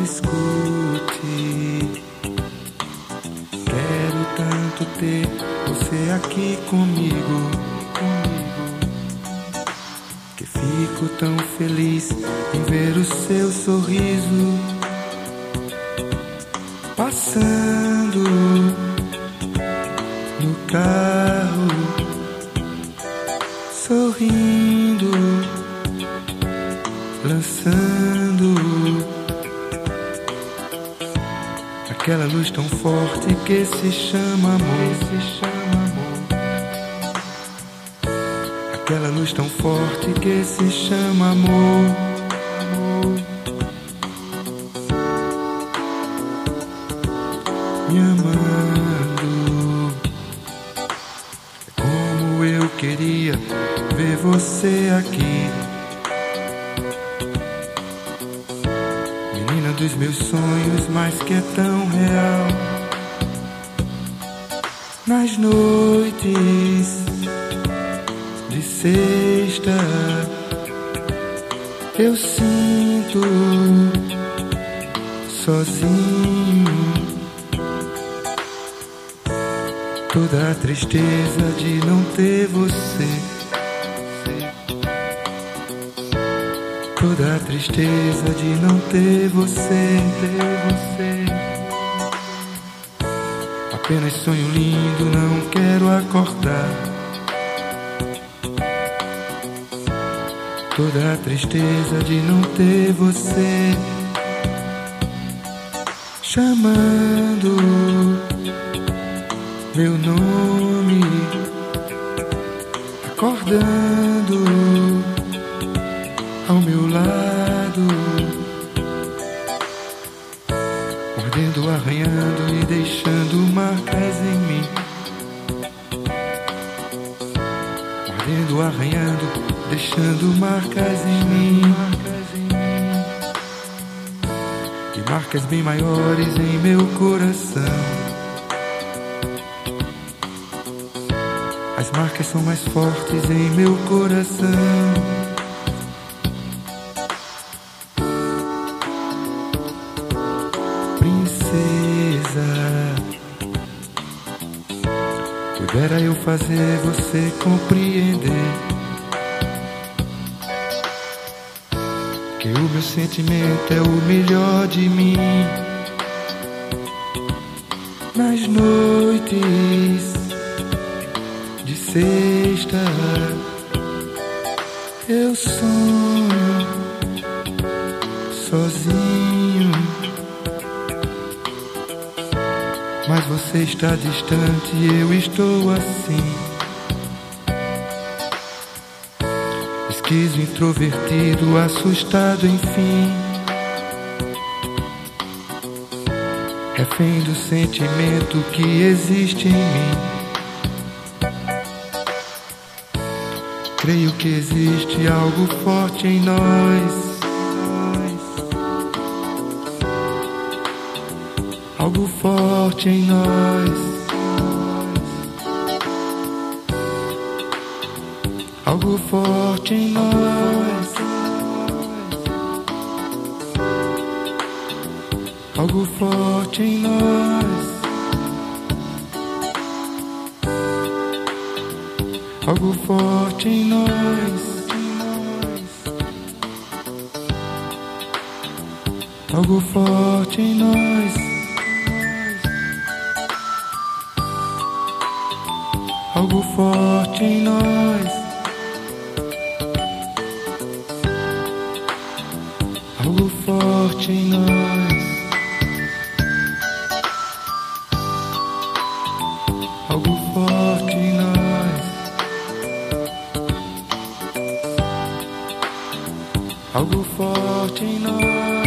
escute. Quero tanto ter você aqui comigo, que fico tão feliz em ver o seu sorriso passando no carro, sorrindo, lançando aquela luz tão forte que se chama amor, aquela luz tão forte que se chama amor. Me amando, como eu queria ver você aqui, menina dos meus sonhos, mas que é tão real. Nas noites de sexta eu sinto sozinho toda a tristeza de não ter você, toda a tristeza de não ter você, Apenas sonho lindo, não quero acordar. Toda a tristeza de não ter você, chamando meu nome, acordando ao meu lado, mordendo, arranhando e deixando marcas em mim, mordendo, arranhando, deixando marcas em mim, e marcas bem maiores em meu coração. As marcas são mais fortes em meu coração. Princesa, pudera eu fazer você compreender que o meu sentimento é o melhor de mim. Nas noites de sexta eu sonho sozinho, mas você está distante e eu estou assim, esquizo, introvertido, assustado, enfim, refém do sentimento que existe em mim. Creio que existe algo forte em nós, algo forte em nós, algo forte em nós, algo forte em nós, algo forte em nós, algo forte em nós, algo forte em nós, algo forte em nós, algo forte em nós, algo forte em nós.